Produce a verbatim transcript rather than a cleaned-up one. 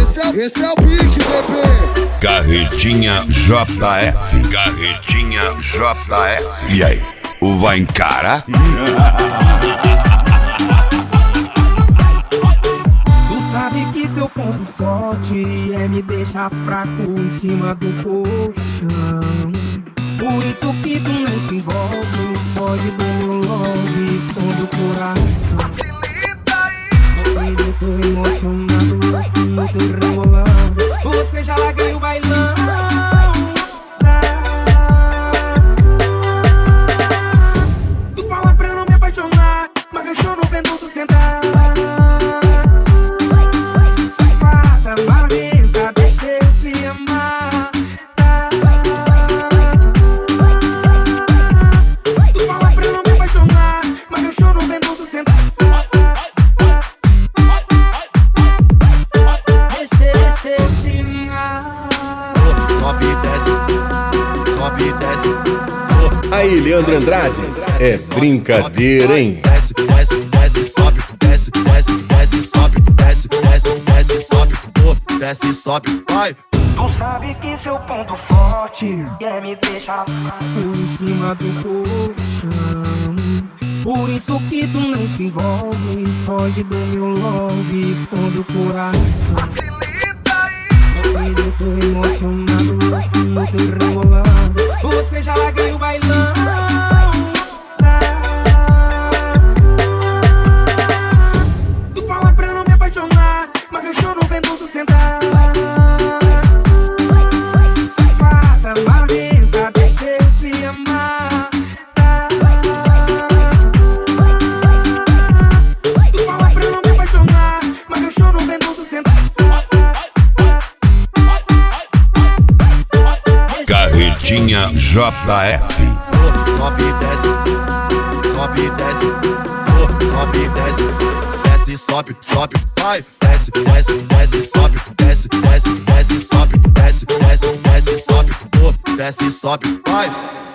Esse é, esse é o pique, bebê. Carretinha J F. Carretinha J F. E aí, o vai encarar? Tu sabe que seu ponto forte é me deixar fraco em cima do colchão. Por isso que tu não se envolve, foge do meu love, esconde o coração. Eu tô emocionado, louco no teu rebolado. Você já larguei o bailão. Tu fala pra não me apaixonar, mas eu choro vendo tu sentar. Safada, marrenta, deixa eu te amar. Tu fala pra não me apaixonar, mas eu choro vendo tu sentar. Sobe e desce, sobe e desce. Aí, Leandro Andrade, é brincadeira, hein? Desce, desce, desce, sobe, desce, desce, desce, sobe, desce, desce, desce, sobe, desce, sobe, vai. Tu sabe que seu ponto forte é me deixar fraco em cima do colchão. Por isso que tu não se envolve, foge do meu love, esconde o coração. Eu tô emocionado, louco no teu rebolado. Você já larguei o bailão. Tu fala pra não me apaixonar, mas eu choro vendo tu sentar. Safada, marrenta, deixa eu te amar. Tu fala pra não me apaixonar, mas eu choro vendo tu sentar. Carretinha J F. Sobe e desce, sobe e desce, sobe e desce, desce, sobe, sobe, vai, desce, desce, desce, sobe, desce, desce, desce, sobe, desce, desce, desce, sobe, desce, sobe, vai.